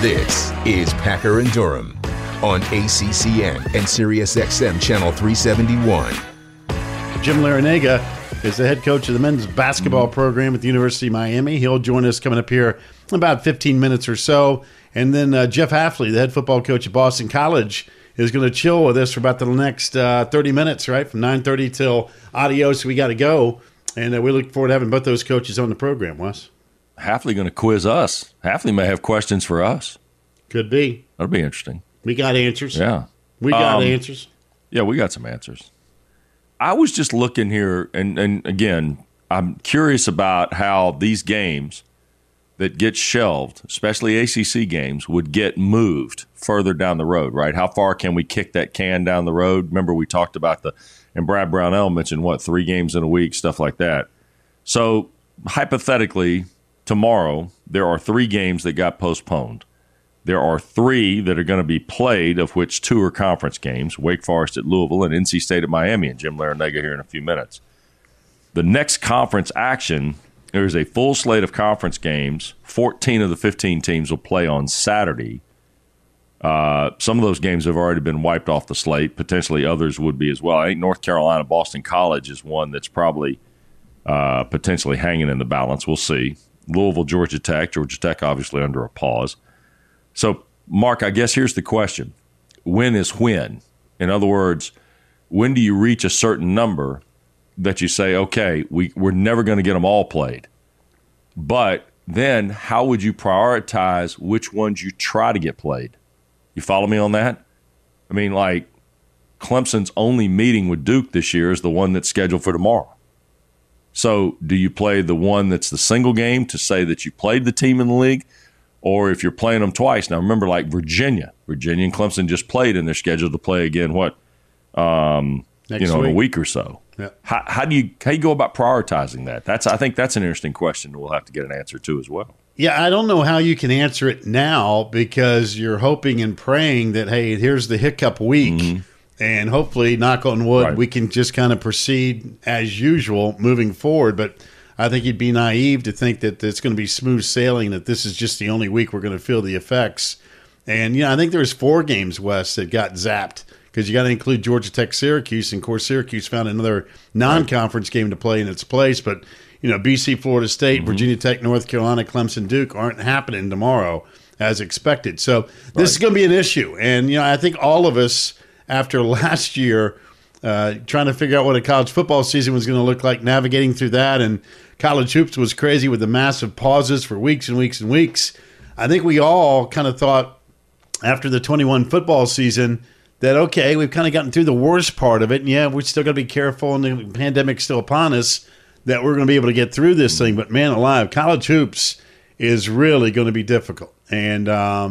This is Packer and Durham on ACCN and SiriusXM Channel 371. Jim Larrañaga is the head coach of the men's basketball program at the University of Miami. He'll join us coming up here in about 15 minutes or so. And then Jeff Hafley, the head football coach at Boston College, is going to chill with us for about the next 30 minutes, right? From 9:30 till adios, we got to go. And we look forward to having both those coaches on the program, Wes. Hafley going to quiz us. Hafley may have questions for us. Could be. That'll be interesting. We got answers. Yeah. We got answers. Yeah, we got some answers. I was just looking here, and again, I'm curious about how these games that get shelved, especially ACC games, would get moved further down the road, right? How far can we kick that can down the road? Remember we talked about and Brad Brownell mentioned, 3 games in a week, stuff like that. So hypothetically, tomorrow, there are 3 games that got postponed. There are 3 that are going to be played, of which 2 are conference games, Wake Forest at Louisville and NC State at Miami, and Jim Larrañaga here in a few minutes. The next conference action, there is a full slate of conference games. 14 of the 15 teams will play on Saturday. Some of those games have already been wiped off the slate. Potentially others would be as well. I think North Carolina, Boston College is one that's probably potentially hanging in the balance. We'll see. Louisville, Georgia Tech obviously under a pause. So, Mark, I guess here's the question. When is when? In other words, when do you reach a certain number that you say, okay, we're never going to get them all played? But then how would you prioritize which ones you try to get played? You follow me on that? I mean, like, Clemson's only meeting with Duke this year is the one that's scheduled for tomorrow. So do you play the one that's the single game to say that you played the team in the league? Or if you're playing them twice, now remember, like Virginia and Clemson just played, and they're scheduled to play again. Next week. In a week or so. Yeah. How do you go about prioritizing that? I think that's an interesting question. We'll have to get an answer to as well. Yeah, I don't know how you can answer it now because you're hoping and praying that, hey, here's the hiccup week, and hopefully, knock on wood, right, we can just kind of proceed as usual moving forward. But I think you'd be naive to think that it's going to be smooth sailing, that this is just the only week we're going to feel the effects. And, I think there's 4 games, Wes, that got zapped because you got to include Georgia Tech, Syracuse. And, of course, Syracuse found another non-conference game to play in its place. But, BC, Florida State, Virginia Tech, North Carolina, Clemson, Duke aren't happening tomorrow as expected. So this is going to be an issue. And, I think all of us, after last year, trying to figure out what a college football season was going to look like, navigating through that, and college hoops was crazy with the massive pauses for weeks and weeks and weeks. I think we all kind of thought after the 21 football season that, okay, we've kind of gotten through the worst part of it, and yeah, we're still going to be careful, and the pandemic's still upon us, that we're going to be able to get through this thing. But, man alive, college hoops is really going to be difficult. And,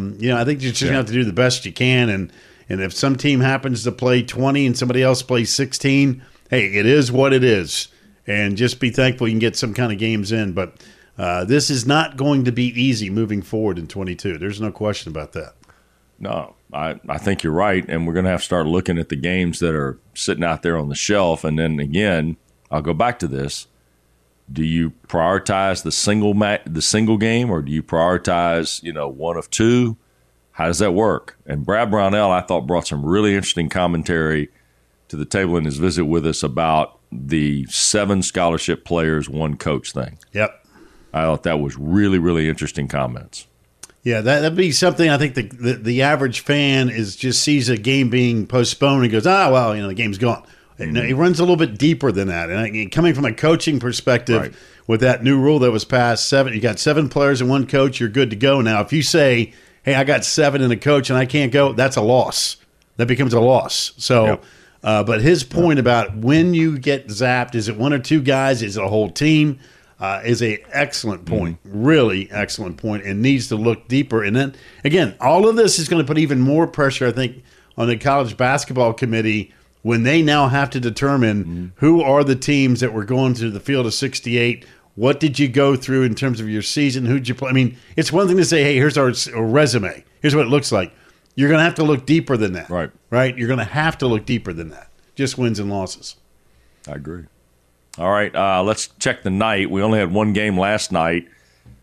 I think you just have to do the best you can, and if some team happens to play 20 and somebody else plays 16, hey, it is what it is. And just be thankful you can get some kind of games in. But this is not going to be easy moving forward in 22. There's no question about that. No, I think you're right. And we're going to have to start looking at the games that are sitting out there on the shelf. And then, again, I'll go back to this. Do you prioritize the single game, or do you prioritize, one of 2? How does that work? And Brad Brownell, I thought, brought some really interesting commentary to the table in his visit with us about the 7 scholarship players, 1 coach thing. Yep. I thought that was really, really interesting comments. Yeah, that'd be something I think the average fan just sees a game being postponed and goes, the game's gone. It runs a little bit deeper than that. And coming from a coaching perspective, right, with that new rule that was passed, you got 7 players and 1 coach, you're good to go. Now, if you say, hey, I got 7 and a coach and I can't go, that's a loss. That becomes a loss. So, yep. But his point about when you get zapped, is it 1 or 2 guys? Is it a whole team? Is a excellent point, really excellent point, and needs to look deeper. And then, again, all of this is going to put even more pressure, I think, on the college basketball committee when they now have to determine who are the teams that were going to the field of 68. What did you go through in terms of your season? Who'd you play? I mean, it's one thing to say, hey, here's our resume. Here's what it looks like. You're going to have to look deeper than that. Right? You're going to have to look deeper than that. Just wins and losses. I agree. All right, let's check the night. We only had 1 game last night.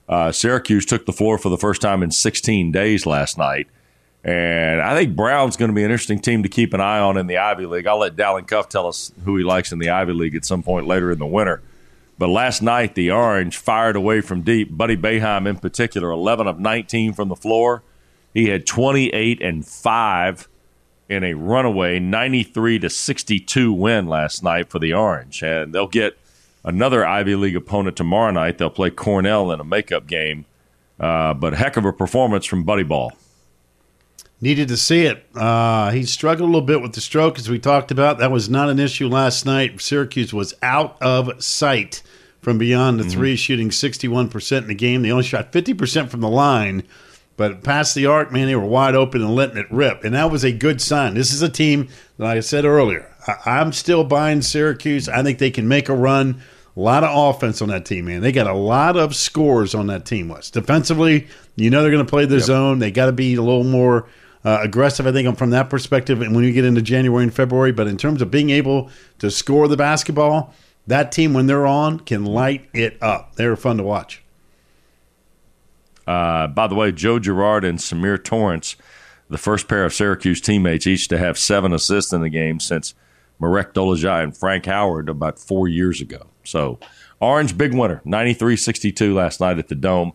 Syracuse took the floor for the first time in 16 days last night. And I think Brown's going to be an interesting team to keep an eye on in the Ivy League. I'll let Dallin Cuff tell us who he likes in the Ivy League at some point later in the winter. But last night, the Orange fired away from deep. Buddy Boeheim in particular, 11 of 19 from the floor. He had 28 and 5 in a runaway 93-62 win last night for the Orange. And they'll get another Ivy League opponent tomorrow night. They'll play Cornell in a makeup game. But heck of a performance from Buddy Ball. Needed to see it. He struggled a little bit with the stroke, as we talked about. That was not an issue last night. Syracuse was out of sight from beyond the three, shooting 61% in the game. They only shot 50% from the line, but past the arc, man, they were wide open and letting it rip. And that was a good sign. This is a team, like I said earlier, I'm still buying Syracuse. I think they can make a run. A lot of offense on that team, man. They got a lot of scores on that team, Wes. Defensively, you know they're going to play the zone. They got to be a little more aggressive, I think, from that perspective, and when we get into January and February. But in terms of being able to score the basketball, that team, when they're on, can light it up. They're fun to watch. By the way, Joe Girard and Samir Torrance, the first pair of Syracuse teammates, each to have 7 assists in the game since Marek Dolezaj and Frank Howard about 4 years ago. So, Orange, big winner, 93-62 last night at the Dome.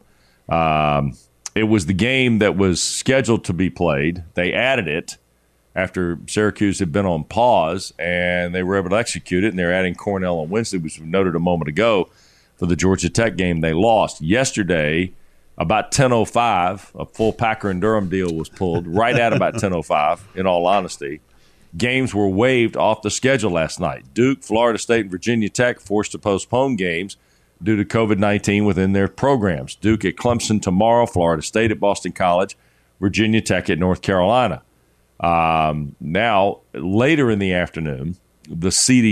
It was the game that was scheduled to be played. They added it after Syracuse had been on pause, and they were able to execute it, and they're adding Cornell on Wednesday, which we noted a moment ago, for the Georgia Tech game they lost. Yesterday, about 10:05, a full Packer and Durham deal was pulled, right at about 10:05, in all honesty. Games were waived off the schedule last night. Duke, Florida State, and Virginia Tech forced to postpone games due to COVID-19 within their programs. Duke at Clemson tomorrow, Florida State at Boston College, Virginia Tech at North Carolina. Now, later in the afternoon, the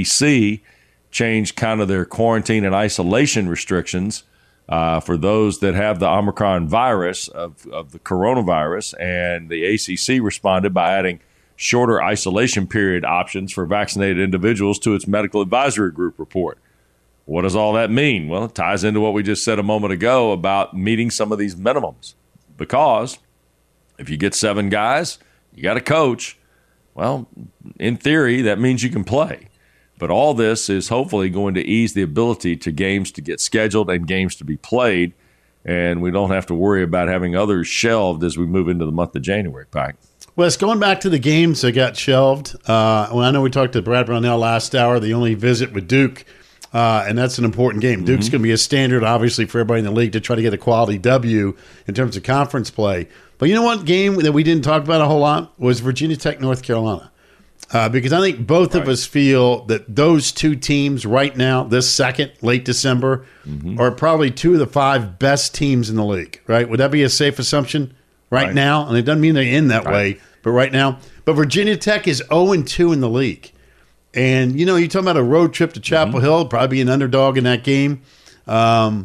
CDC changed kind of their quarantine and isolation restrictions for those that have the Omicron virus of the coronavirus, and the ACC responded by adding shorter isolation period options for vaccinated individuals to its medical advisory group report. What does all that mean? Well, it ties into what we just said a moment ago about meeting some of these minimums. Because if you get 7 guys, you got a coach. Well, in theory, that means you can play. But all this is hopefully going to ease the ability to games to get scheduled and games to be played. And we don't have to worry about having others shelved as we move into the month of January, Pike. Well, it's going back to the games that got shelved. Well, I know we talked to Brad Brownell last hour, the only visit with Duke. And that's an important game. Duke's going to be a standard, obviously, for everybody in the league to try to get a quality W in terms of conference play. But you know what game that we didn't talk about a whole lot was Virginia Tech, North Carolina. Because I think both of us feel that those two teams right now, this second, late December, are probably 2 of the 5 best teams in the league, right? Would that be a safe assumption right now? And it doesn't mean they end that way, but right now. But Virginia Tech is 0-2 in the league. And, you know, you're talking about a road trip to Chapel Hill, probably be an underdog in that game. You know,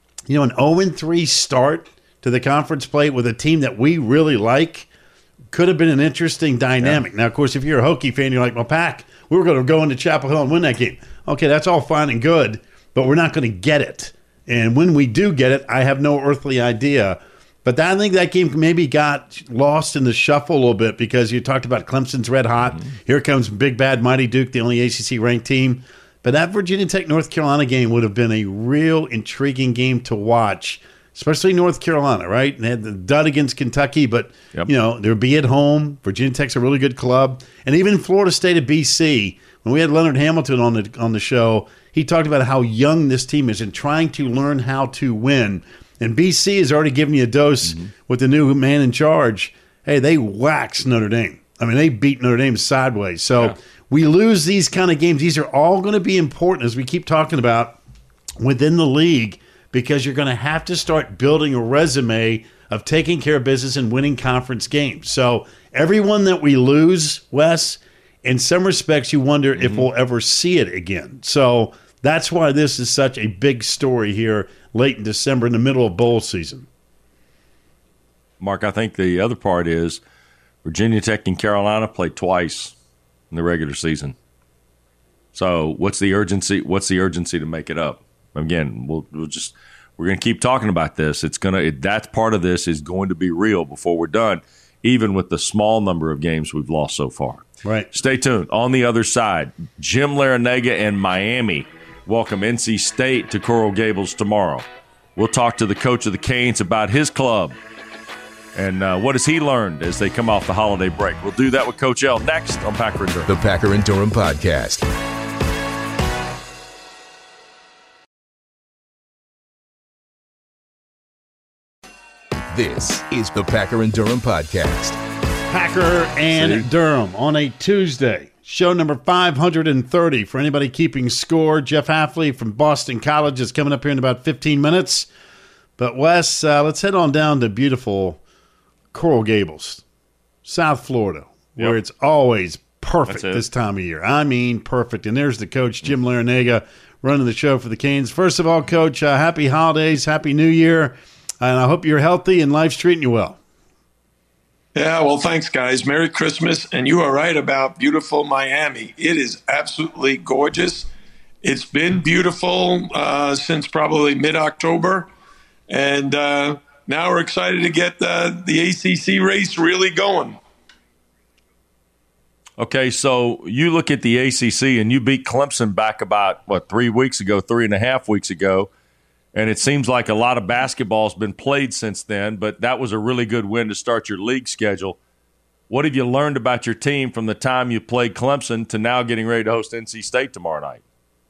an 0-3 start to the conference play with a team that we really like could have been an interesting dynamic. Now, of course, if you're a Hokie fan, you're like, well, Pack, we were going to go into Chapel Hill and win that game. Okay, that's all fine and good, but we're not going to get it. And when we do get it, I have no earthly idea. But I think that game maybe got lost in the shuffle a little bit because you talked about Clemson's red hot. Here comes Big Bad Mighty Duke, the only ACC-ranked team. But that Virginia Tech-North Carolina game would have been a real intriguing game to watch, especially North Carolina, right? And they had the dud against Kentucky, but, you know, they'll be at home. Virginia Tech's a really good club. And even Florida State at BC, when we had Leonard Hamilton on the show, he talked about how young this team is and trying to learn how to win. And BC has already given you a dose with the new man in charge. Hey, they waxed Notre Dame. I mean, they beat Notre Dame sideways. So we lose these kind of games. These are all going to be important, as we keep talking about, within the league, because you're going to have to start building a resume of taking care of business and winning conference games. So everyone that we lose, Wes, in some respects you wonder if we'll ever see it again. So that's why this is such a big story here late in December in the middle of bowl season. Mark, I think the other part is Virginia Tech and Carolina played twice in the regular season. So what's the urgency? What's the urgency to make it up? Again, we're going to keep talking about this. That part of this is going to be real before we're done, even with the small number of games we've lost so far. Right. Stay tuned. On the other side, Jim Larrañaga and Miami welcome NC State to Coral Gables tomorrow. We'll talk to the coach of the Canes about his club and what has he learned as they come off the holiday break. We'll do that with Coach L next on Packer and Durham. The Packer and Durham Podcast. This is the Packer and Durham Podcast. Packer and Durham on a Tuesday. Show number 530. For anybody keeping score, Jeff Hafley from Boston College is coming up here in about 15 minutes. But Wes, let's head on down to beautiful Coral Gables, South Florida, where it's always perfect this time of year. I mean perfect. And there's the coach, Jim Larrañaga, running the show for the Canes. First of all, Coach, happy holidays, happy New Year. And I hope you're healthy and life's treating you well. Yeah, well, thanks, guys. Merry Christmas. And you are right about beautiful Miami. It is absolutely gorgeous. It's been beautiful since probably mid-October. And now we're excited to get the ACC race really going. Okay, so you look at the ACC and you beat Clemson back about, 3.5 weeks ago. And it seems like a lot of basketball has been played since then, but that was a really good win to start your league schedule. What have you learned about your team from the time you played Clemson to now getting ready to host NC State tomorrow night?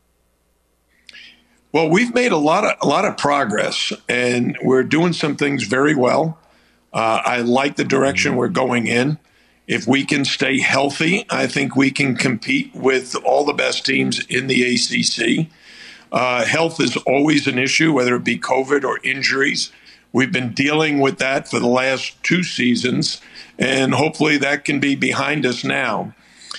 Well, we've made a lot of progress, and we're doing some things very well. I like the direction we're going in. If we can stay healthy, I think we can compete with all the best teams in the ACC. Health is always an issue, whether it be COVID or injuries. We've been dealing with that for the last 2 seasons, and hopefully that can be behind us now.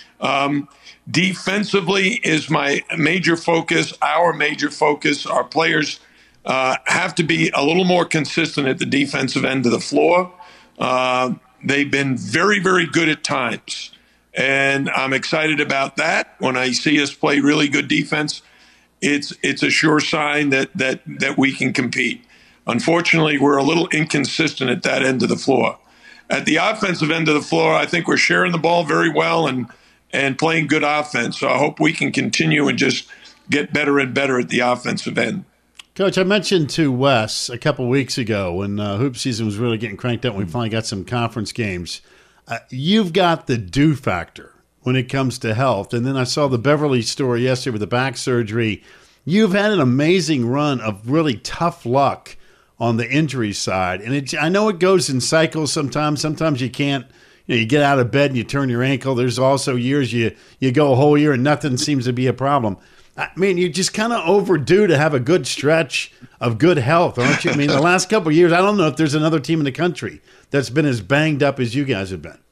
Defensively is my major focus, our major focus. Our players have to be a little more consistent at the defensive end of the floor. They've been very, very good at times, and I'm excited about that. When I see us play really good defense, it's a sure sign that we can compete. Unfortunately, we're a little inconsistent at that end of the floor. At the offensive end of the floor, I think we're sharing the ball very well and playing good offense. So I hope we can continue and just get better and better at the offensive end. Coach, I mentioned to Wes a couple weeks ago when hoop season was really getting cranked up and we finally got some conference games. You've got the do factor when it comes to health. And then I saw the Beverly story yesterday with the back surgery. You've had an amazing run of really tough luck on the injury side. And I know it goes in cycles sometimes. Sometimes you can't, you get out of bed and you turn your ankle. There's also years you go a whole year and nothing seems to be a problem. I mean, you're just kind of overdue to have a good stretch of good health, aren't you? I mean, the last couple of years, I don't know if there's another team in the country that's been as banged up as you guys have been.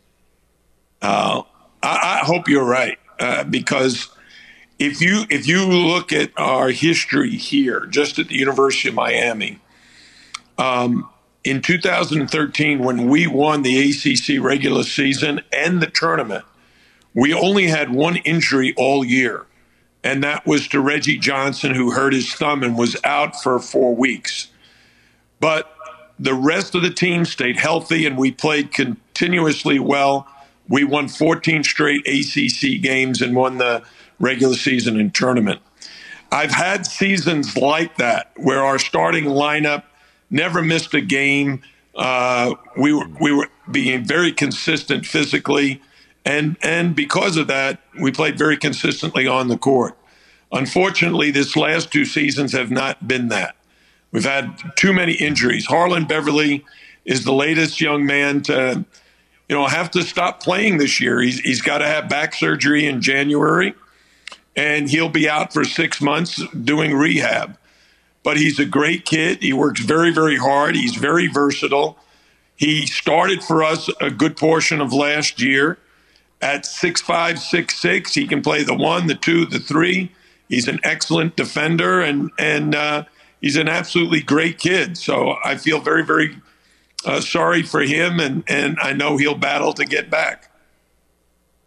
I hope you're right, because if you look at our history here, just at the University of Miami, in 2013, when we won the ACC regular season and the tournament, we only had one injury all year, and that was to Reggie Johnson, who hurt his thumb and was out for 4 weeks. But the rest of the team stayed healthy, and we played continuously well. We won 14 straight ACC games and won the regular season and tournament. I've had seasons like that where our starting lineup never missed a game. We were being very consistent physically, and because of that, we played very consistently on the court. Unfortunately, this last 2 seasons have not been that. We've had too many injuries. Harlan Beverly is the latest young man to have to stop playing this year. He's got to have back surgery in January, and he'll be out for 6 months doing rehab. But he's a great kid. He works very, very hard. He's very versatile. He started for us a good portion of last year. At 6'5", 6'6", he can play the 1, the 2, the 3. He's an excellent defender, and he's an absolutely great kid. So I feel very, very sorry for him, and I know he'll battle to get back.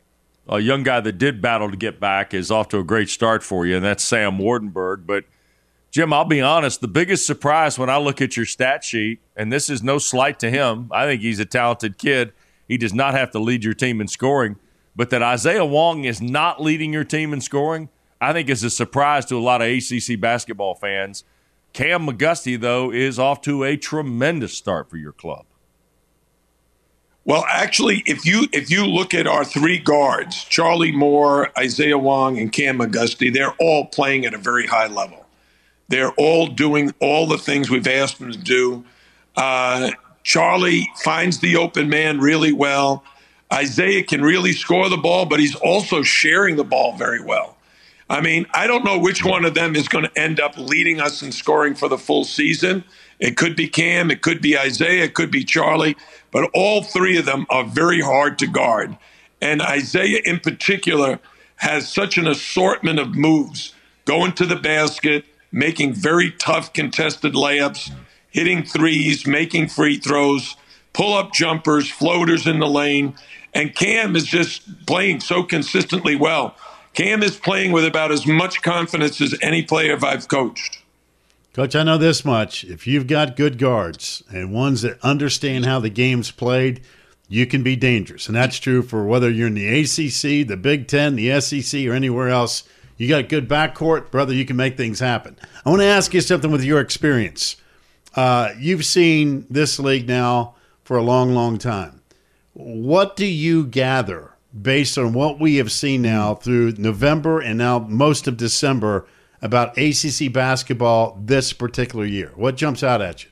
A young guy that did battle to get back is off to a great start for you, and that's Sam Wardenberg. But Jim, I'll be honest, the biggest surprise when I look at your stat sheet, and this is no slight to him, I think he's a talented kid. He does not have to lead your team in scoring, but that Isaiah Wong is not leading your team in scoring, I think is a surprise to a lot of ACC basketball fans. Cam McGusty, though, is off to a tremendous start for your club. Well, actually, if you look at our three guards, Charlie Moore, Isaiah Wong, and Cam McGusty, they're all playing at a very high level. They're all doing all the things we've asked them to do. Charlie finds the open man really well. Isaiah can really score the ball, but he's also sharing the ball very well. I mean, I don't know which one of them is going to end up leading us in scoring for the full season. It could be Cam, it could be Isaiah, it could be Charlie, but all three of them are very hard to guard. And Isaiah in particular has such an assortment of moves, going to the basket, making very tough contested layups, hitting threes, making free throws, pull-up jumpers, floaters in the lane. And Cam is just playing so consistently well. Cam is playing with about as much confidence as any player I've coached. Coach, I know this much. If you've got good guards and ones that understand how the game's played, you can be dangerous. And that's true for whether you're in the ACC, the Big Ten, the SEC, or anywhere else. You got good backcourt, brother, you can make things happen. I want to ask you something with your experience. You've seen this league now for a long, long time. What do you gather based on what we have seen now through November and now most of December about ACC basketball this particular year? What jumps out at you?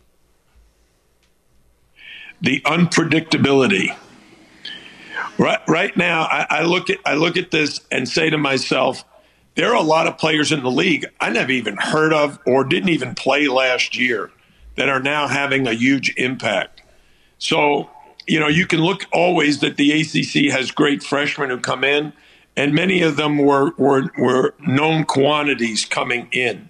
The unpredictability. Right now, I look at this and say to myself, there are a lot of players in the league I never even heard of or didn't even play last year that are now having a huge impact. So, you can look always that the ACC has great freshmen who come in, and many of them were known quantities coming in.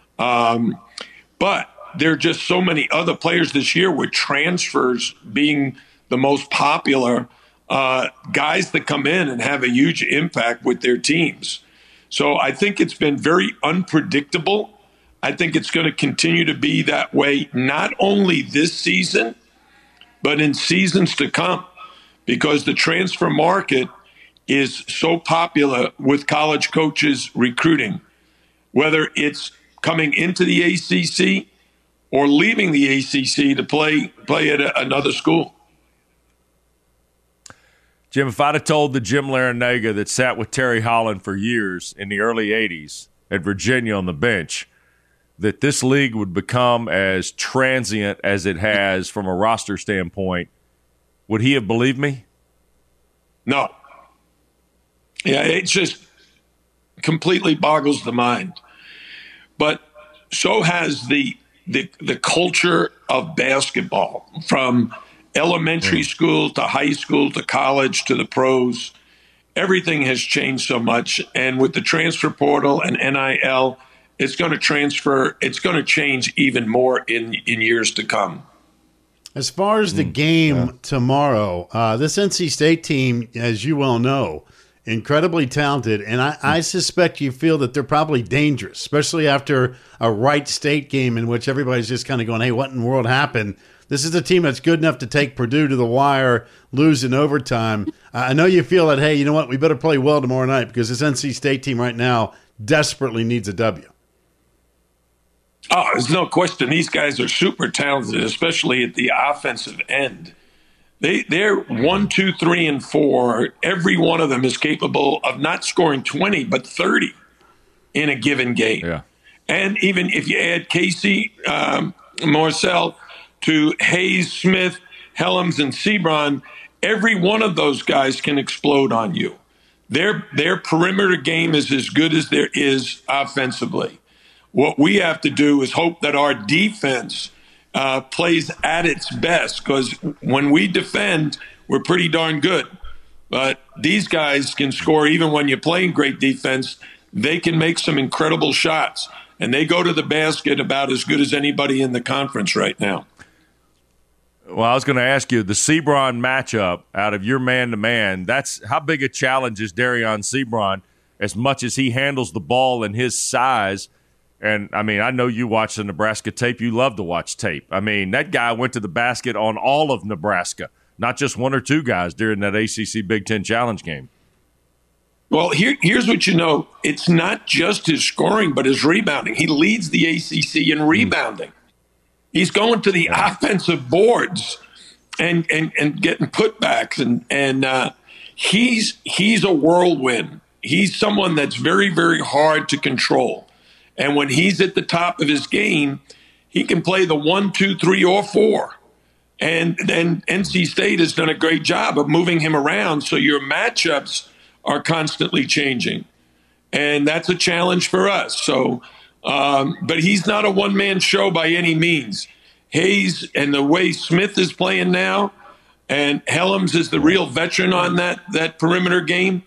But there are just so many other players this year with transfers being the most popular, guys that come in and have a huge impact with their teams. So I think it's been very unpredictable. I think it's going to continue to be that way, not only this season, but in seasons to come, because the transfer market is so popular with college coaches recruiting, whether it's coming into the ACC or leaving the ACC to play at another school. Jim, if I'd have told the Jim Larranaga that sat with Terry Holland for years in the early 80s at Virginia on the bench that this league would become as transient as it has from a roster standpoint, would he have believed me? No. Yeah, it just completely boggles the mind. But so has the culture of basketball, from elementary school to high school to college to the pros. Everything has changed so much. And with the transfer portal and NIL, it's going to change even more in years to come. As far as the game tomorrow, this NC State team, as you well know, incredibly talented, and I suspect you feel that they're probably dangerous, especially after a Wright State game in which everybody's just kind of going, hey, what in the world happened? This is a team that's good enough to take Purdue to the wire, lose in overtime. I know you feel that, hey, you know what, we better play well tomorrow night because this NC State team right now desperately needs a W. Oh, there's no question. These guys are super talented, especially at the offensive end. They're 1, 2, 3, and 4. Every one of them is capable of not scoring 20, but 30 in a given game. Yeah. And even if you add Casey Marcel to Hayes, Smith, Helms, and Sebron, every one of those guys can explode on you. Their perimeter game is as good as there is offensively. What we have to do is hope that our defense plays at its best, because when we defend, we're pretty darn good. But these guys can score even when you're playing great defense. They can make some incredible shots, and they go to the basket about as good as anybody in the conference right now. Well, I was going to ask you, the Sebron matchup out of your man-to-man, that's how big a challenge is Darion Sebron, as much as he handles the ball and his size. And, I mean, I know you watch the Nebraska tape. You love to watch tape. I mean, that guy went to the basket on all of Nebraska, not just one or two guys during that ACC Big Ten Challenge game. Well, here's what you know. It's not just his scoring, but his rebounding. He leads the ACC in rebounding. He's going to the offensive boards and getting putbacks, and he's a whirlwind. He's someone that's very, very hard to control. And when he's at the top of his game, he can play the 1, 2, 3, or 4. And then NC State has done a great job of moving him around, so your matchups are constantly changing. And that's a challenge for us. So, but he's not a one-man show by any means. Hayes and the way Smith is playing now, and Helms is the real veteran on that perimeter game.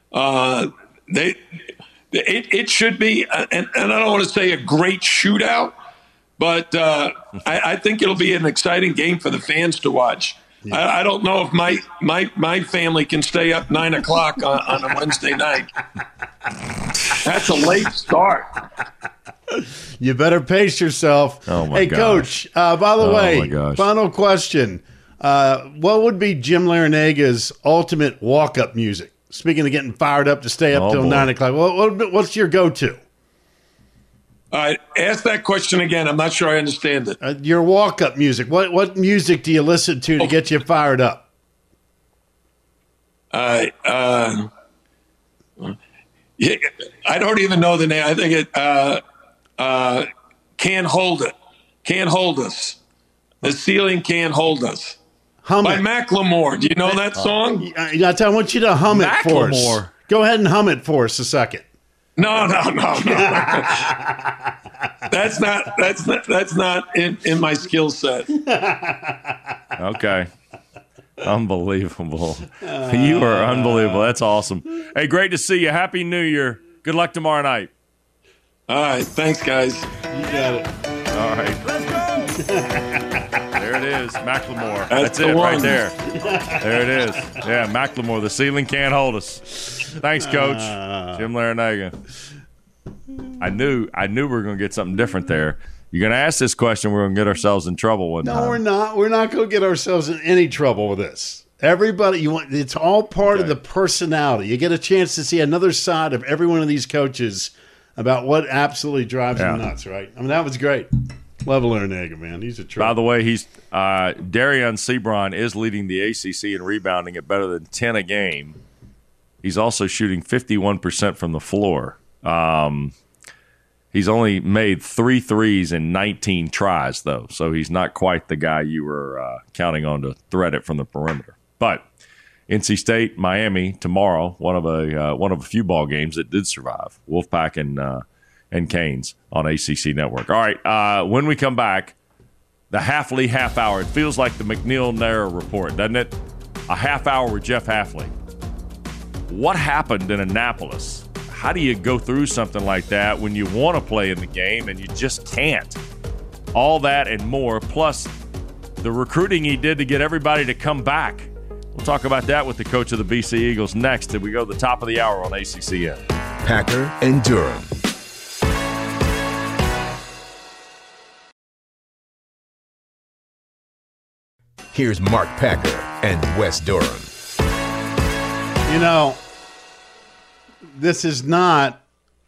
It should be, and I don't want to say a great shootout, but I think it'll be an exciting game for the fans to watch. Yeah. I don't know if my family can stay up 9 o'clock on a Wednesday night. That's a late start. You better pace yourself. Oh my gosh. Coach, by the way, final question. What would be Jim Larenega's ultimate walk-up music? Speaking of getting fired up to stay up till 9 o'clock, what's your go-to? Ask that question again. I'm not sure I understand it. Your walk-up music. What music do you listen to get you fired up? I don't even know the name. I think it Can't Hold It. Can't Hold Us. The Ceiling Can't Hold Us. Hum by it. Macklemore. Do you know that song? I want you to hum it for us. Go ahead and hum it for us a second. No. That's not in my skill set. Okay. Unbelievable. You are unbelievable. That's awesome. Hey, great to see you. Happy New Year. Good luck tomorrow night. All right. Thanks, guys. You got it. All right. Let's go. There it is. Macklemore. That's it one. Right there. There it is. Yeah, Macklemore. The ceiling can't hold us. Thanks, Coach. Jim Larenega. I knew we were going to get something different there. You're going to ask this question, we're going to get ourselves in trouble one time. No, we're not. We're not going to get ourselves in any trouble with this. Everybody, it's all part of the personality. You get a chance to see another side of every one of these coaches about what absolutely drives them nuts, right? I mean, that was great. Love Larenega, man. He's a trip. By the way, Darian Sebron is leading the ACC in rebounding at better than 10 a game. He's also shooting 51% from the floor. He's only made 3 threes in 19 tries, though, so he's not quite the guy you were counting on to thread it from the perimeter. But NC State, Miami tomorrow, one of a few ball games that did survive. Wolfpack and Canes on ACC Network. All right, when we come back, the Hafley half hour. It feels like the McNeil-Nair report, doesn't it? A half hour with Jeff Hafley. What happened in Annapolis? How do you go through something like that when you want to play in the game and you just can't? All that and more, plus the recruiting he did to get everybody to come back. We'll talk about that with the coach of the BC Eagles next as we go to the top of the hour on ACCN. Packer and Durham. Here's Mark Packer and Wes Durham. You know, this is not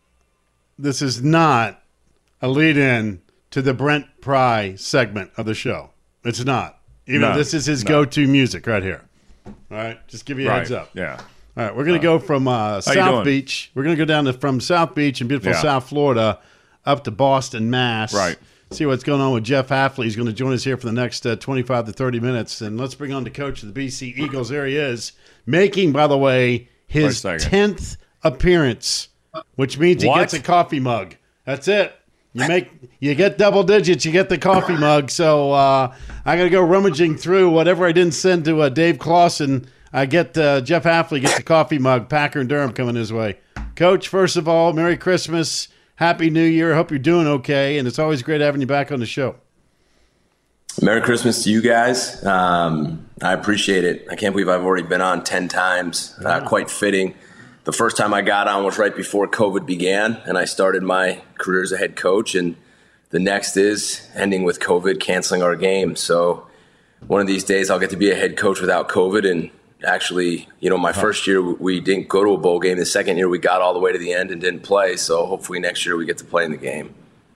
a lead-in to the Brent Pry segment of the show. It's not. This is his go-to music right here. All right, just give you a heads up. Yeah. All right, we're going to go from South Beach. We're going to go down from South Beach in beautiful South Florida up to Boston, Mass. Right. See what's going on with Jeff Hafley. He's going to join us here for the next 25 to 30 minutes. And let's bring on the coach of the BC Eagles. There he is, making, by the way, his 10th appearance, which means he gets a coffee mug. That's it. You get double digits, you get the coffee mug. So I got to go rummaging through whatever I didn't send to Dave Clausen. I get Jeff Hafley gets a coffee mug. Packer and Durham coming his way. Coach, first of all, Merry Christmas. Happy New Year. Hope you're doing okay. And it's always great having you back on the show. Merry Christmas to you guys. I appreciate it. I can't believe I've already been on 10 times. Quite fitting. the first time I got on was right before COVID began, and I started my career as a head coach. And the next is ending with COVID, canceling our game. So one of these days I'll get to be a head coach without COVID. And actually, my first year we didn't go to a bowl game. The second year we got all the way to the end and didn't play. So hopefully next year we get to play in the game.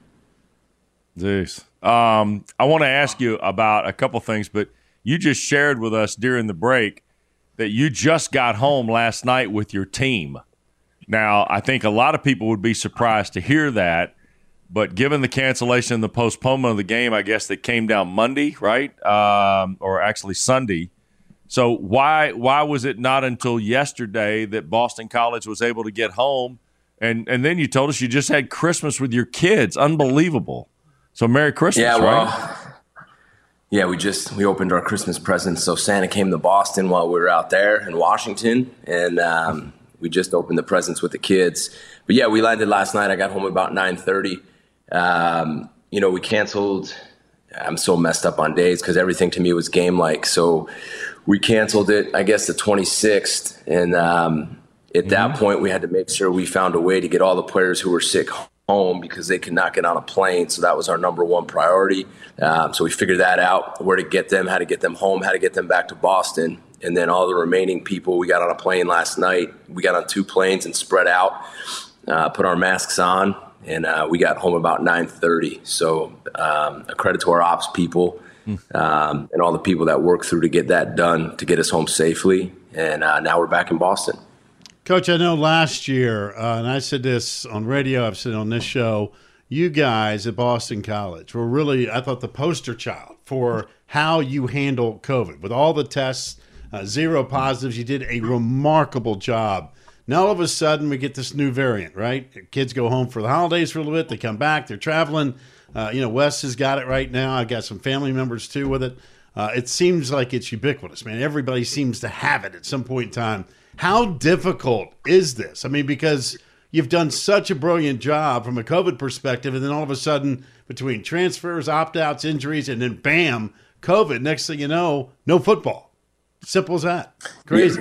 Zeus. I want to ask you about a couple things, but you just shared with us during the break that you just got home last night with your team. Now, I think a lot of people would be surprised to hear that, but given the cancellation and the postponement of the game, I guess that came down Monday, right? Or actually Sunday. So why was it not until yesterday that Boston College was able to get home? And then you told us you just had Christmas with your kids. Unbelievable. So Merry Christmas, right? Yeah, we opened our Christmas presents. So Santa came to Boston while we were out there in Washington, and we just opened the presents with the kids. But yeah, we landed last night. I got home about 9:30. We canceled. I'm so messed up on days because everything to me was game-like. So we canceled it, I guess, the 26th. And at that point, we had to make sure we found a way to get all the players who were sick home because they could not get on a plane. So that was our number one priority. So we figured that out, where to get them, how to get them home, how to get them back to Boston. And then all the remaining people, we got on a plane last night. We got on 2 planes and spread out, put our masks on, and we got home about 9:30. So a credit to our ops people and all the people that worked through to get that done, to get us home safely. And now we're back in Boston. Coach, I know last year, and I said this on radio, I've said on this show, you guys at Boston College were really, I thought, the poster child for how you handle COVID. With all the tests, 0 positives, you did a remarkable job. Now all of a sudden we get this new variant, right? Kids go home for the holidays for a little bit. They come back. They're traveling. Wes has got it right now. I've got some family members too with it. It seems like it's ubiquitous, man. Everybody seems to have it at some point in time. How difficult is this? I mean, because you've done such a brilliant job from a COVID perspective, and then all of a sudden, between transfers, opt-outs, injuries, and then bam, COVID. Next thing you know, no football. Simple as that. Crazy.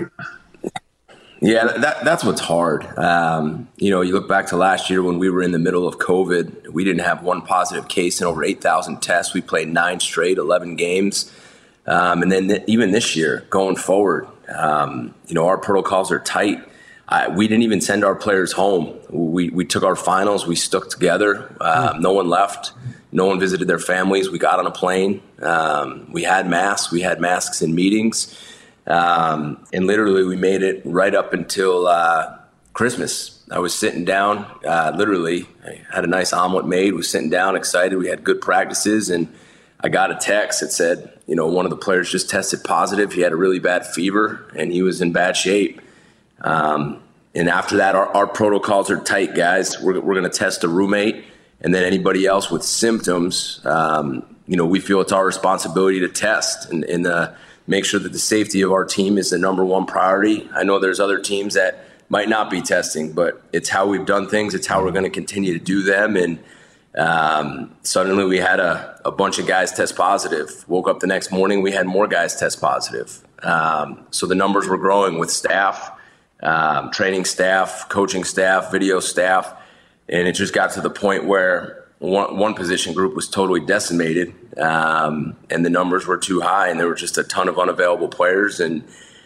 Yeah, that's what's hard. You look back to last year when we were in the middle of COVID. We didn't have one positive case in over 8,000 tests. We played 9 straight, 11 games. And then even this year, going forward, our protocols are tight. We didn't even send our players home. We took our finals. We stuck together. No one left. No one visited their families. We got on a plane. We had masks. We had masks in meetings. And literally we made it right up until Christmas. I was sitting down, literally. I had a nice omelet made. Was sitting down, excited. We had good practices, and I got a text that said, one of the players just tested positive. He had a really bad fever, and he was in bad shape. And after that, our protocols are tight, guys. We're going to test a roommate, and then anybody else with symptoms, we feel it's our responsibility to test and make sure that the safety of our team is the number one priority. I know there's other teams that might not be testing, but it's how we've done things. It's how we're going to continue to do them. And suddenly we had a bunch of guys test positive. Woke up the next morning, we had more guys test positive. So the numbers were growing with staff, training staff, coaching staff, video staff. And it just got to the point where one position group was totally decimated, and the numbers were too high, and there were just a ton of unavailable players. And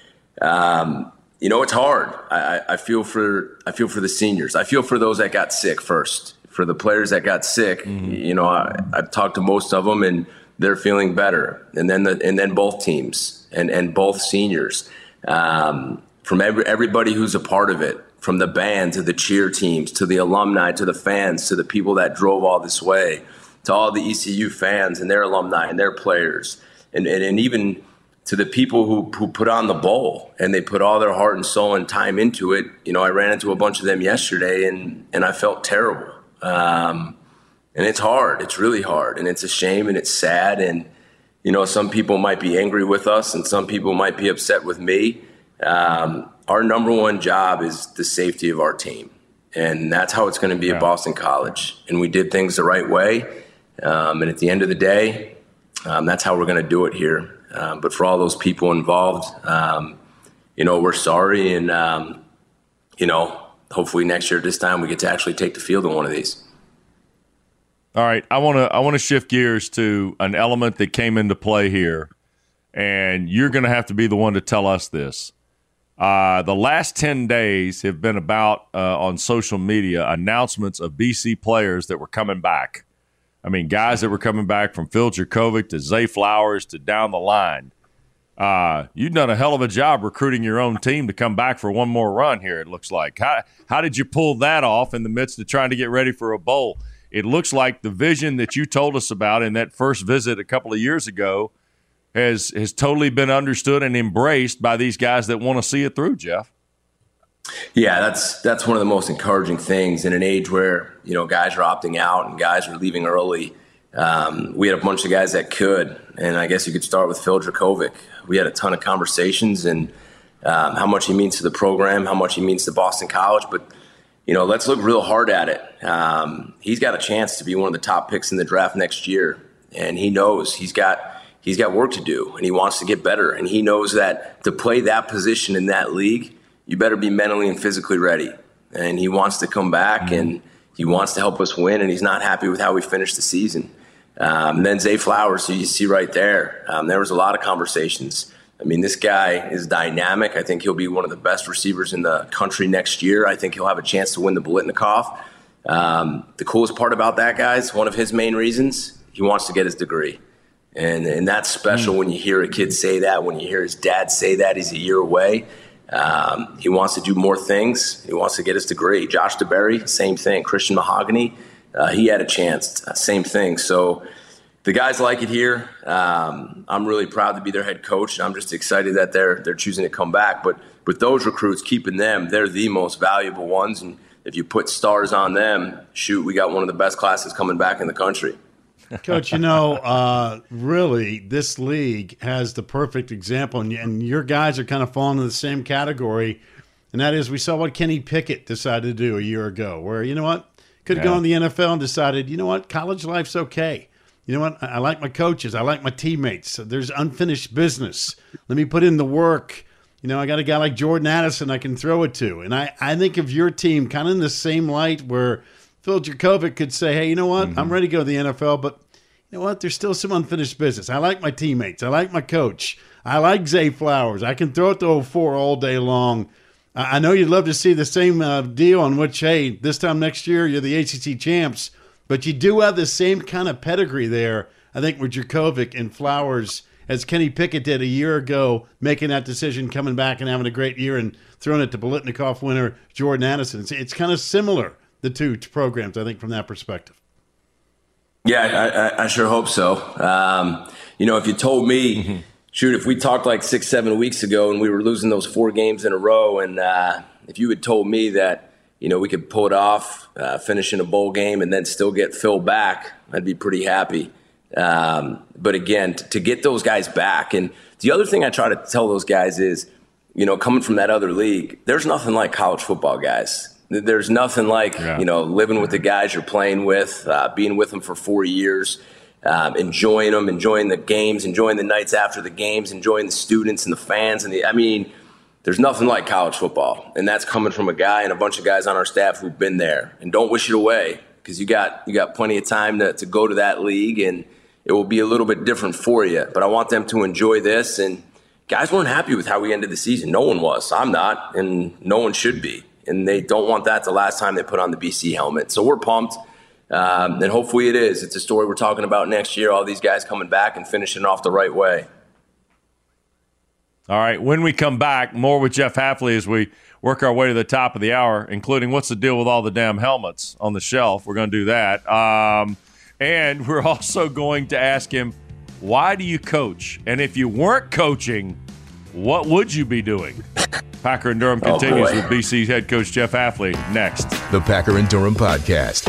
it's hard. I feel for the seniors. I feel for those that got sick first. For the players that got sick, I've talked to most of them, and they're feeling better. And then both teams and both seniors, from everybody who's a part of it. From the band to the cheer teams, to the alumni, to the fans, to the people that drove all this way, to all the ECU fans and their alumni and their players, and even to the people who put on the bowl and they put all their heart and soul and time into it. I ran into a bunch of them yesterday and I felt terrible. And it's hard. It's really hard. And it's a shame and it's sad. And, some people might be angry with us and some people might be upset with me. Our number one job is the safety of our team. And that's how it's going to be at Boston College. And we did things the right way. And at the end of the day, that's how we're going to do it here. But for all those people involved, we're sorry. And, hopefully next year at this time we get to actually take the field in one of these. All right, I want to shift gears to an element that came into play here, and you're going to have to be the one to tell us this. The last 10 days have been about, on social media, announcements of BC players that were coming back. I mean, guys that were coming back from Phil Jurkovec to Zay Flowers to down the line. You've done a hell of a job recruiting your own team to come back for one more run here, it looks like. How did you pull that off in the midst of trying to get ready for a bowl? It looks like the vision that you told us about in that first visit a couple of years ago has totally been understood and embraced by these guys that want to see it through, Jeff. Yeah, that's one of the most encouraging things in an age where, guys are opting out and guys are leaving early. We had a bunch of guys that could, and I guess you could start with Phil Jurkovec. We had a ton of conversations and how much he means to the program, how much he means to Boston College, but let's look real hard at it. He's got a chance to be one of the top picks in the draft next year, and he knows he's got work to do, and he wants to get better, and he knows that to play that position in that league, you better be mentally and physically ready. And he wants to come back, and he wants to help us win, and he's not happy with how we finished the season. And then Zay Flowers, so you see right there, there was a lot of conversations. I mean, this guy is dynamic. I think he'll be one of the best receivers in the country next year. I think he'll have a chance to win the Biletnikoff. The coolest part about that, guys, one of his main reasons, he wants to get his degree. And that's special when you hear a kid say that, when you hear his dad say that he's a year away. He wants to do more things. He wants to get his degree. Josh DeBerry, same thing. Christian Mahogany, he had a chance, same thing. So the guys like it here. I'm really proud to be their head coach. I'm just excited that they're choosing to come back. But with those recruits, keeping them, they're the most valuable ones. And if you put stars on them, shoot, we got one of the best classes coming back in the country. Coach, really, this league has the perfect example, and your guys are kind of falling in the same category, and that is we saw what Kenny Pickett decided to do a year ago, where, could have gone to the NFL and decided, college life's okay. I like my coaches. I like my teammates. There's unfinished business. Let me put in the work. I got a guy like Jordan Addison I can throw it to. And I think of your team kind of in the same light where Phil Jurkovec could say, hey, I'm ready to go to the NFL, but there's still some unfinished business. I like my teammates. I like my coach. I like Zay Flowers. I can throw it to 04 all day long. I know you'd love to see the same deal on which, hey, this time next year you're the ACC champs, but you do have the same kind of pedigree there, I think, with Jurkovec and Flowers, as Kenny Pickett did a year ago, making that decision, coming back and having a great year and throwing it to Biletnikoff winner Jordan Addison. It's kind of similar, the two programs, I think, from that perspective. Yeah, I sure hope so. If you told me, shoot, if we talked like 6-7 weeks ago and we were losing those 4 games in a row, and if you had told me that, we could pull it off, finish in a bowl game, and then still get Phil back, I'd be pretty happy. But again, to get those guys back, and the other thing I try to tell those guys is, coming from that other league, there's nothing like college football, guys. There's nothing like, living with the guys you're playing with, being with them for 4 years, enjoying them, enjoying the games, enjoying the nights after the games, enjoying the students and the fans. There's nothing like college football. And that's coming from a guy and a bunch of guys on our staff who've been there. And don't wish it away, because you got plenty of time to go to that league, and it will be a little bit different for you. But I want them to enjoy this. And guys weren't happy with how we ended the season. No one was. I'm not, and no one should be. And they don't want that the last time they put on the BC helmet. So we're pumped, and hopefully it is. It's a story we're talking about next year, all these guys coming back and finishing off the right way. All right, when we come back, more with Jeff Hafley as we work our way to the top of the hour, including what's the deal with all the damn helmets on the shelf. We're going to do that. And we're also going to ask him, why do you coach? And if you weren't coaching, what would you be doing? Packer and Durham continues with BC's head coach Jeff Hafley next. The Packer and Durham Podcast.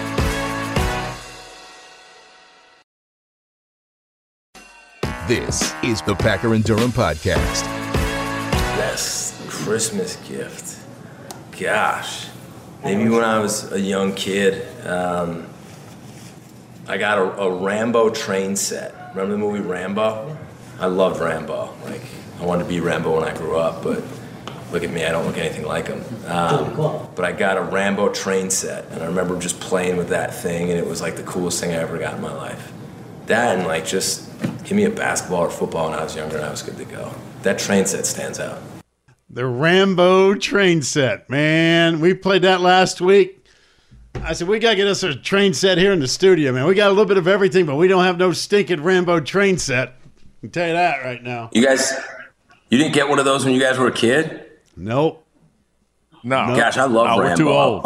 This is the Packer and Durham Podcast. Best Christmas gift. Gosh. Maybe when I was a young kid, I got a Rambo train set. Remember the movie Rambo? I loved Rambo. I wanted to be Rambo when I grew up, but Look at me, I don't look anything like him. But I got a Rambo train set, and I remember just playing with that thing, and it was like the coolest thing I ever got in my life. That and like just give me a basketball or football when I was younger and I was good to go. That train set stands out. The Rambo train set, man. We played that last week. I said, we got to get us a train set here in the studio, man. We got a little bit of everything, but we don't have no stinking Rambo train set. I can tell you that right now. You didn't get one of those when you guys were a kid? Nope. No. Gosh, I love Rambo. We're too old.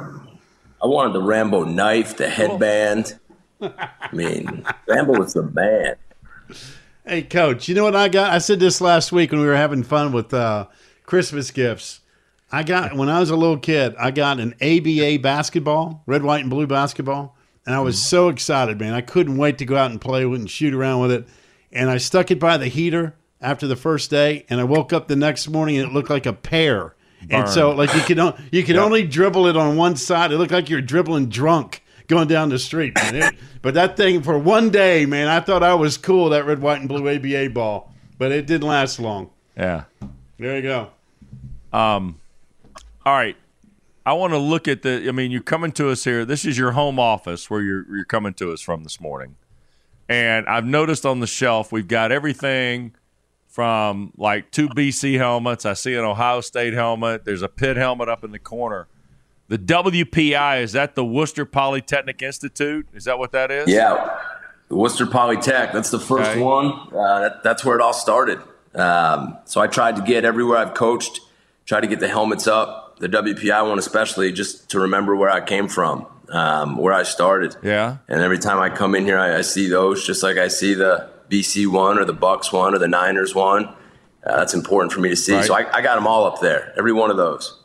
I wanted the Rambo knife, the headband. I mean, Rambo was the man. Hey, Coach, you know what I got? I said this last week when we were having fun with Christmas gifts. When I was a little kid, I got an ABA basketball, red, white, and blue basketball, and I was so excited, man. I couldn't wait to go out and play with it and shoot around with it. And I stuck it by the heater after the first day, and I woke up the next morning and it looked like a pear. And so, like, you could only dribble it on one side. It looked like you were dribbling drunk going down the street, man. But that thing, for one day, man, I thought I was cool, that red, white, and blue ABA ball. But it didn't last long. Yeah. There you go. All right. I want to look at you're coming to us here. This is your home office where you're coming to us from this morning. And I've noticed on the shelf we've got everything from like 2 BC helmets. I see an Ohio State helmet. There's a Pitt helmet up in the corner. The WPI, is that the Worcester Polytechnic Institute? Is that what that is? Yeah, the Worcester Polytech. That's the first one. That's where it all started. So I tried to get everywhere I've coached, tried to get the helmets up, the WPI one especially, just to remember where I came from, where I started. Yeah. And every time I come in here, I see those, just like I see the BC one or the Bucks one or the Niners one. That's important for me to see. Right. So I got them all up there, every one of those.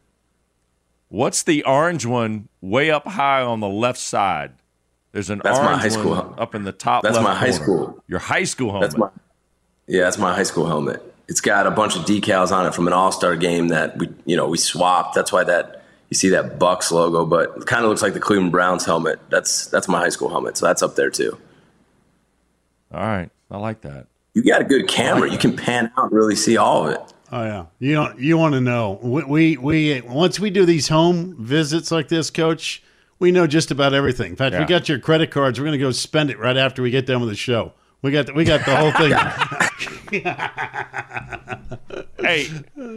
What's the orange one way up high on the left side? There's an orange one up in the top left corner. That's my high school. Your high school helmet. That's my high school helmet. It's got a bunch of decals on it from an all-star game that we swapped. That's why you see that Bucks logo, but it kind of looks like the Cleveland Browns helmet. That's my high school helmet, so that's up there too. All right, I like that. You got a good camera. You can pan out and really see all of it. Oh yeah, you want to know. We once we do these home visits like this, Coach, we know just about everything. In fact, we got your credit cards. We're going to go spend it right after we get done with the show. We got the whole thing. Hey,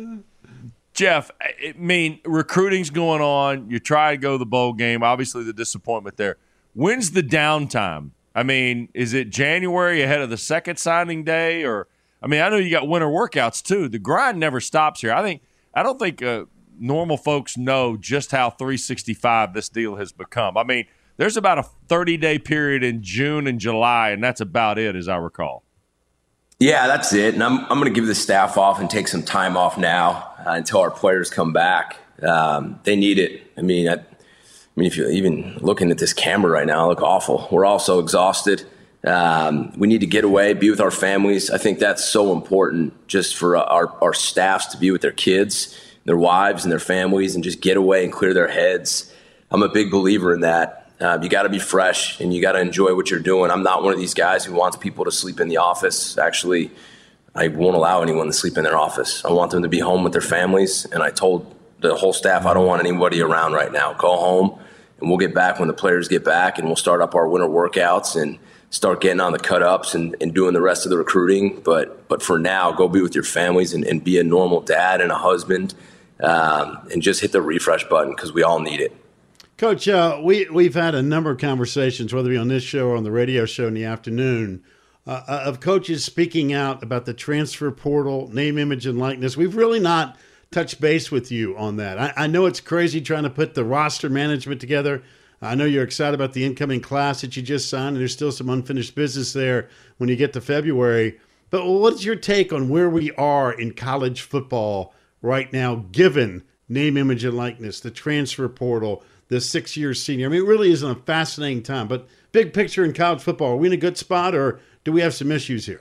Jeff, I mean, recruiting's going on. You try to go to the bowl game. Obviously, the disappointment there. When's the downtime? I mean, is it January ahead of the second signing day, or? I mean, I know you got winter workouts too. The grind never stops here. I don't think normal folks know just how 365 this deal has become. I mean, there's about a 30-day period in June and July, and that's about it, as I recall. Yeah, that's it. And I'm going to give the staff off and take some time off now until our players come back. They need it. I mean, if you're even looking at this camera right now, I look awful. We're all so exhausted. We need to get away, be with our families. I think that's so important just for our staffs to be with their kids, their wives, and their families, and just get away and clear their heads. I'm a big believer in that. You got to be fresh and you got to enjoy what you're doing. I'm not one of these guys who wants people to sleep in the office. Actually, I won't allow anyone to sleep in their office. I want them to be home with their families. And I told the whole staff, I don't want anybody around right now. Go home and we'll get back when the players get back, and we'll start up our winter workouts and start getting on the cut-ups and doing the rest of the recruiting. But for now, go be with your families and be a normal dad and a husband, and just hit the refresh button because we all need it. Coach, we've had a number of conversations, whether it be on this show or on the radio show in the afternoon, of coaches speaking out about the transfer portal, name, image, and likeness. We've really not touched base with you on that. I know it's crazy trying to put the roster management together. I know you're excited about the incoming class that you just signed, and there's still some unfinished business there when you get to February. But what's your take on where we are in college football right now, given name, image, and likeness, the transfer portal, the 6-year senior? I mean, it really is a fascinating time. But big picture in college football, are we in a good spot, or do we have some issues here?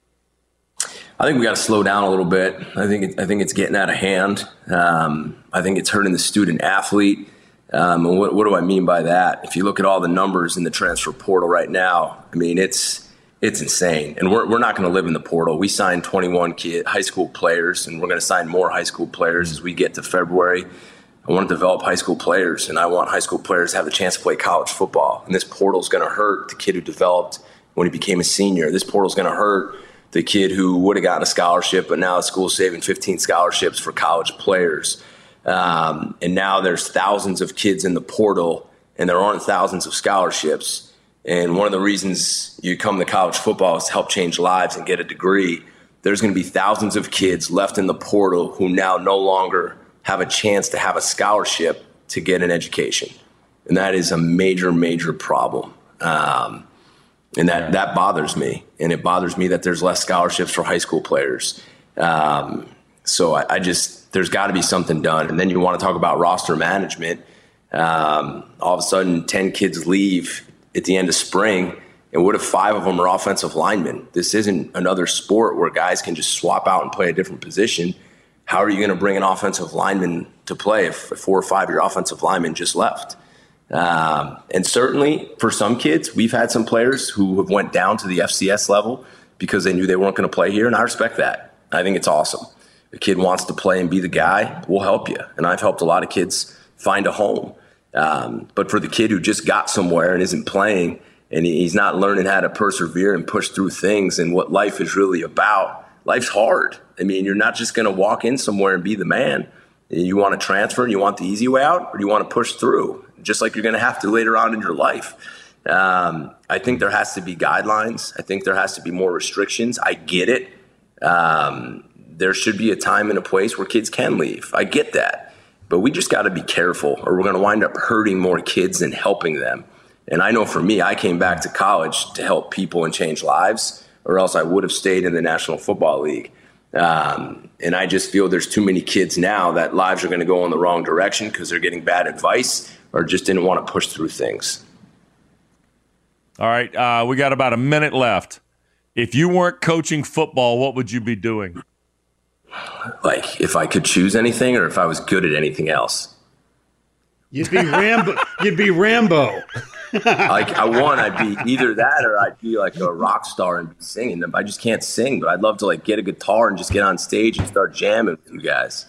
I think we got to slow down a little bit. I think it's getting out of hand. I think it's hurting the student athlete. And what do I mean by that? If you look at all the numbers in the transfer portal right now, I mean, it's it's insane. And we're not going to live in the portal. We signed 21 high school players, and we're going to sign more high school players as we get to February. I want to develop high school players, and I want high school players to have the chance to play college football. And this portal is going to hurt the kid who developed when he became a senior. This portal is going to hurt the kid who would have gotten a scholarship, but now the school's saving 15 scholarships for college players. And now there's thousands of kids in the portal, and there aren't thousands of scholarships. And one of the reasons you come to college football is to help change lives and get a degree. There's going to be thousands of kids left in the portal who now no longer have a chance to have a scholarship to get an education. And that is a major, major problem. And that bothers me. And it bothers me that there's less scholarships for high school players. So I just, there's got to be something done. And then you want to talk about roster management. All of a sudden, 10 kids leave at the end of spring, and what if 5 of them are offensive linemen? This isn't another sport where guys can just swap out and play a different position. How are you going to bring an offensive lineman to play if 4 or 5 of your offensive linemen just left? And certainly for some kids, we've had some players who have went down to the FCS level because they knew they weren't going to play here, and I respect that. I think it's awesome. If a kid wants to play and be the guy, we'll help you. And I've helped a lot of kids find a home. But for the kid who just got somewhere and isn't playing, and he's not learning how to persevere and push through things and what life is really about, life's hard. I mean, you're not just going to walk in somewhere and be the man. You want to transfer and you want the easy way out, or do you want to push through, just like you're going to have to later on in your life? I think there has to be guidelines. I think there has to be more restrictions. I get it. There should be a time and a place where kids can leave. I get that. But we just got to be careful, or we're going to wind up hurting more kids than helping them. And I know for me, I came back to college to help people and change lives, or else I would have stayed in the National Football League. And I just feel there's too many kids now that lives are going to go in the wrong direction because they're getting bad advice or just didn't want to push through things. All right, we got about a minute left. If you weren't coaching football, what would you be doing? Like, if I could choose anything, or if I was good at anything else? You'd be Rambo. You'd be Rambo. I'd be either that, or I'd be like a rock star and be singing. I just can't sing, but I'd love to like get a guitar and just get on stage and start jamming with you guys.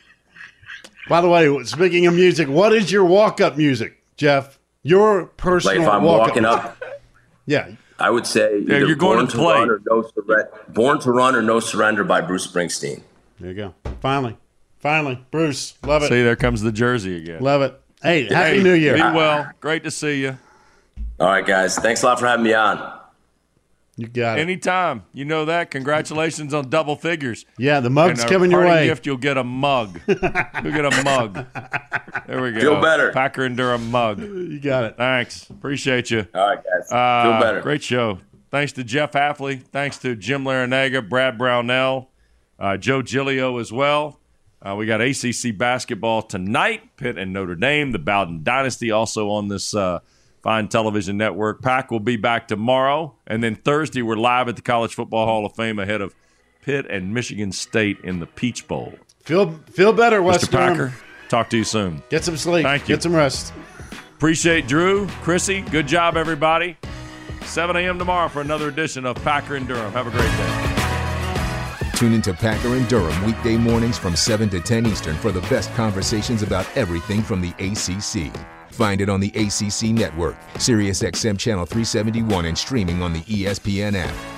By the way, speaking of music, what is your walk-up music, Jeff? Your personal like if I'm walking up. Yeah. I would say you're going to play. Born to Run or No Surrender by Bruce Springsteen. There you go. Finally, Bruce, love it. See, there comes the jersey again. Love it. Hey, Happy New Year. Be well. Great to see you. All right, guys. Thanks a lot for having me on. You got it. Anytime. You know that. Congratulations on double figures. Yeah, the mug's coming your way. Gift, you'll get a mug. You'll get a mug. There we go. Feel better. Packer and Durham mug. You got it. Thanks. Appreciate you. All right, guys. Feel better. Great show. Thanks to Jeff Hafley. Thanks to Jim Larinaga, Brad Brownell, Joe Giglio as well. We got ACC basketball tonight. Pitt and Notre Dame. The Bowden Dynasty also on this fine television network. Pack will be back tomorrow. And then Thursday, we're live at the College Football Hall of Fame ahead of Pitt and Michigan State in the Peach Bowl. Feel better, West Mr. Packer, talk to you soon. Get some sleep. Thank you. Get some rest. Appreciate Drew, Chrissy. Good job, everybody. 7 a.m. tomorrow for another edition of Packer and Durham. Have a great day. Tune into Packer and Durham weekday mornings from 7 to 10 Eastern for the best conversations about everything from the ACC. Find it on the ACC Network, SiriusXM Channel 371, and streaming on the ESPN app.